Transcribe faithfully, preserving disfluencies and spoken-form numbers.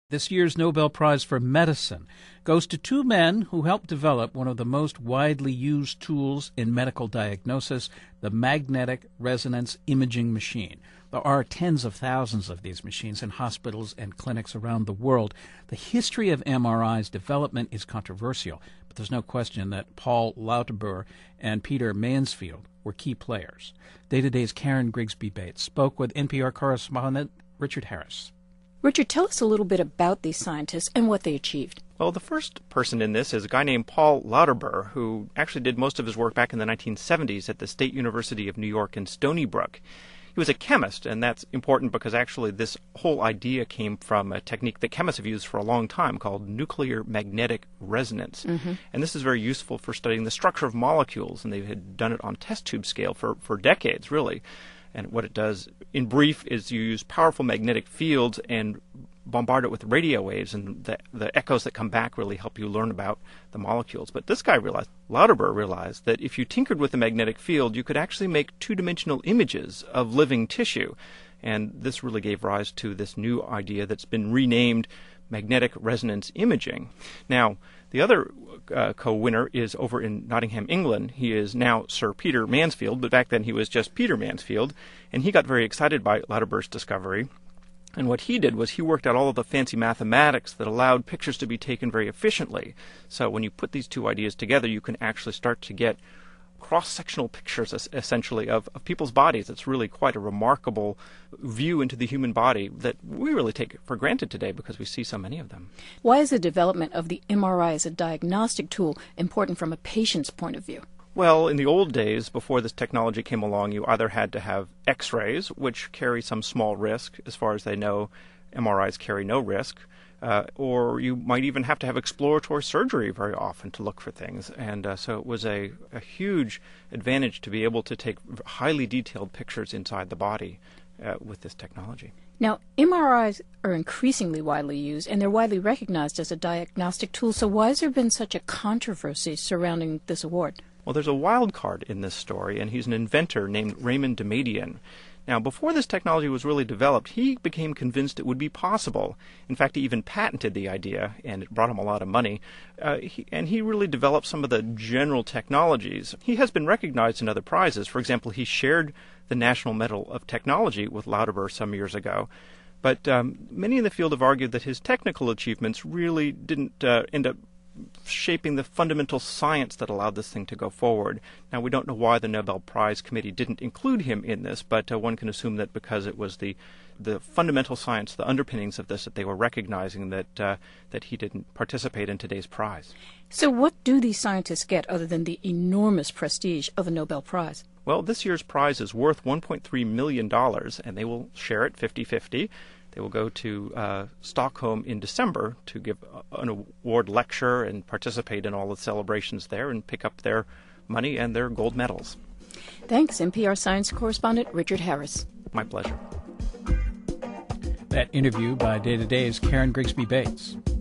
This year's Nobel Prize for Medicine goes to two men who helped develop one of the most widely used tools in medical diagnosis, the magnetic resonance imaging machine. There are tens of thousands of these machines in hospitals and clinics around the world. The history of M R I's development is controversial, but there's no question that Paul Lauterbur and Peter Mansfield were key players. Day to Day's Karen Grigsby Bates spoke with N P R correspondent Richard Harris. Richard, tell us a little bit about these scientists and what they achieved. Well, the first person in this is a guy named Paul Lauterbur, who actually did most of his work back in the nineteen seventies at the State University of New York in Stony Brook. He was a chemist, and that's important because actually this whole idea came from a technique that chemists have used for a long time called nuclear magnetic resonance. Mm-hmm. And this is very useful for studying the structure of molecules, and they had done it on test tube scale for, for decades, really. And what it does, in brief, is you use powerful magnetic fields and bombard it with radio waves, and the, the echoes that come back really help you learn about the molecules. But this guy realized, Lauterbur realized, that if you tinkered with the magnetic field, you could actually make two-dimensional images of living tissue. And this really gave rise to this new idea that's been renamed magnetic resonance imaging. Now, the other uh, co-winner is over in Nottingham, England. He is now Sir Peter Mansfield, but back then he was just Peter Mansfield, and he got very excited by Lauterbur's discovery. And what he did was he worked out all of the fancy mathematics that allowed pictures to be taken very efficiently. So when you put these two ideas together, you can actually start to get cross-sectional pictures, essentially, of, of people's bodies. It's really quite a remarkable view into the human body that we really take for granted today because we see so many of them. Why is the development of the M R I as a diagnostic tool important from a patient's point of view? Well, in the old days, before this technology came along, you either had to have X-rays, which carry some small risk. As far as they know, M R Is carry no risk. Uh, or you might even have to have exploratory surgery very often to look for things. And uh, so it was a, a huge advantage to be able to take highly detailed pictures inside the body uh, with this technology. Now, M R Is are increasingly widely used, and they're widely recognized as a diagnostic tool. So why has there been such a controversy surrounding this award? Well, there's a wild card in this story, and he's an inventor named Raymond Damadian. Now, before this technology was really developed, he became convinced it would be possible. In fact, he even patented the idea, and it brought him a lot of money. Uh, he, and he really developed some of the general technologies. He has been recognized in other prizes. For example, he shared the National Medal of Technology with Lauterbur some years ago. But um, many in the field have argued that his technical achievements really didn't uh, end up shaping the fundamental science that allowed this thing to go forward. Now, we don't know why the Nobel Prize Committee didn't include him in this, but uh, one can assume that because it was the the fundamental science, the underpinnings of this, that they were recognizing that uh, that he didn't participate in today's prize. So what do these scientists get other than the enormous prestige of the Nobel Prize? Well, this year's prize is worth one point three million dollars, and they will share it fifty-fifty. They will go to uh, Stockholm in December to give an award lecture and participate in all the celebrations there and pick up their money and their gold medals. Thanks, N P R science correspondent Richard Harris. My pleasure. That interview by Day to Day's Karen Grigsby Bates.